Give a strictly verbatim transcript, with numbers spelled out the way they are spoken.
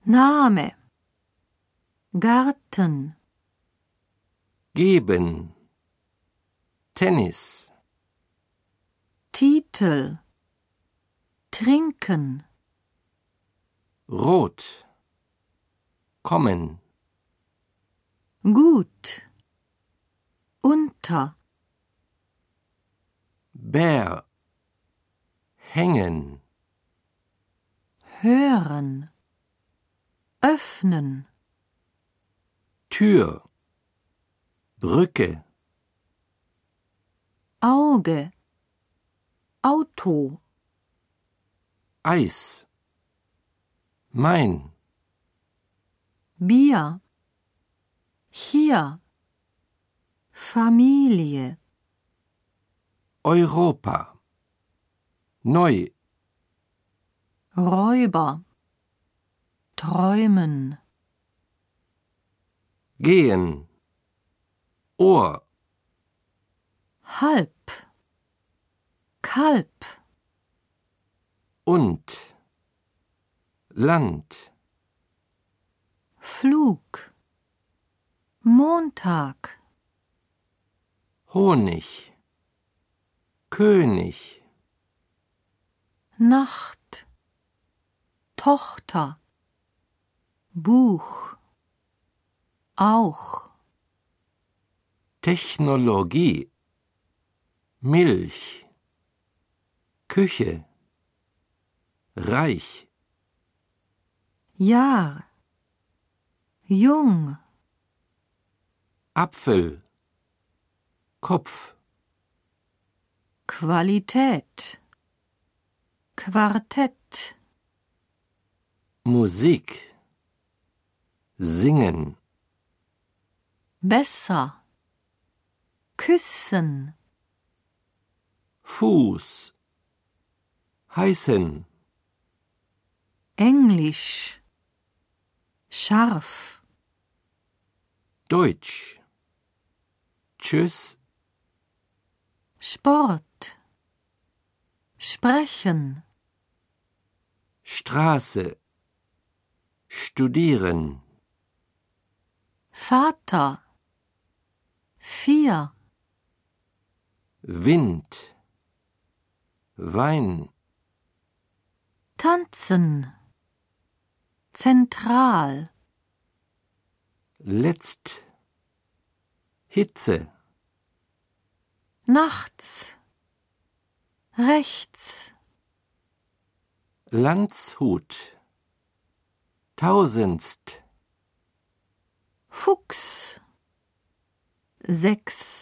Name, Garten, geben, Tennis, Titel, trinken, rot, kommen, gut, unter, Bär, hängen, hören, öffnen, Tür, Brücke, Auge, Auto, Eis, mein, Bier, hier, Familie, Europa, neu, Räuber, träumen, gehen, Ohr, halb, Kalb, und, Land, Flug, Montag, Honig, König, Nacht, Tochter, Buch, auch, Technologie, Milch, Küche, Reich, Jahr, Jung, Apfel, Kopf, Qualität, Quartett, Musik, singen, besser, küssen, Fuß, heißen, Englisch, scharf, Deutsch, tschüss, Sport, sprechen, Straße, studieren, Vater, vier, Wind, Wein, tanzen, zentral, letzt, Hitze, nachts, rechts, Landshut, tausendst, Fuchs, sechs.